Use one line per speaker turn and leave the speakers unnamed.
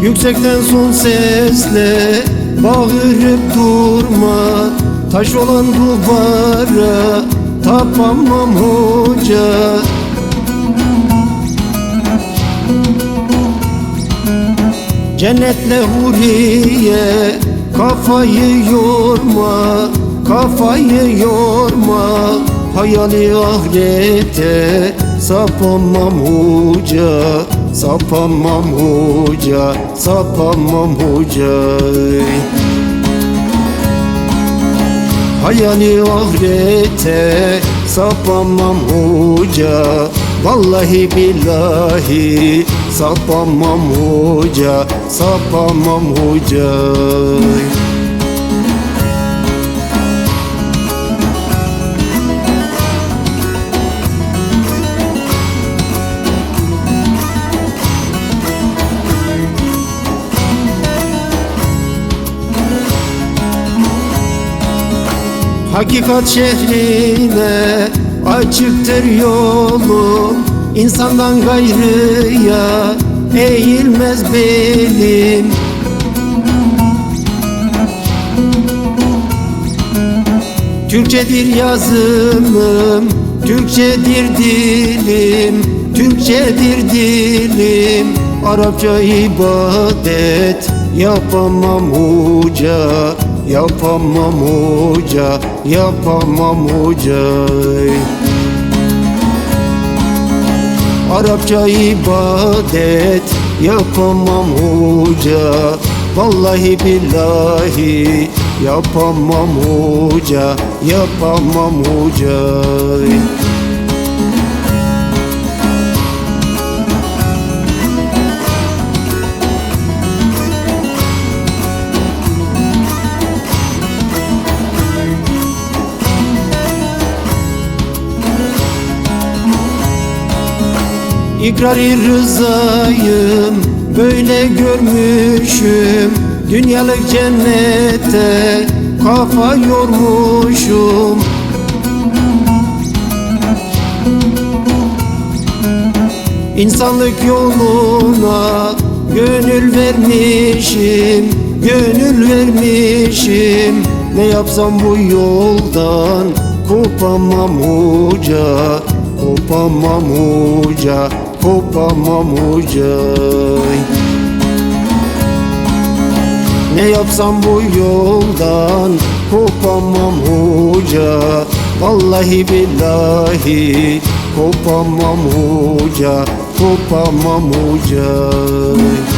Yüksekten son sesle bağırıp durma, taş olan duvara tapamam hoca. Cennetle huriye kafayı yorma, kafayı yorma. Hayali ahirete sapamam hoca, sapamam hoca, sapamam hoca. Hayali ahirete sapamam hoca, vallahi billahi sapamam hoca, sapamam hoca. Hakikat şehrine açıktır yolum, İnsandan gayrıya eğilmez belim. Türkçedir yazımım, Türkçedir dilim, Türkçedir dilim. Arapça ibadet yapamam hoca, yapamam hoca, yapamam hoca. Arapça ibadet yapamam hoca, vallahi billahi yapamam hoca, yapamam hoca. İkrar-ı rızayım böyle görmüşüm, dünyalık cennete kafa yormuşum. İnsanlık yoluna gönül vermişim, gönül vermişim. Ne yapsam bu yoldan kopamam hoca, kopamam hoca, kopamam hoca. Ne yapsam bu yoldan kopamam hoca, vallahi billahi kopamam hoca, kopamam hoca.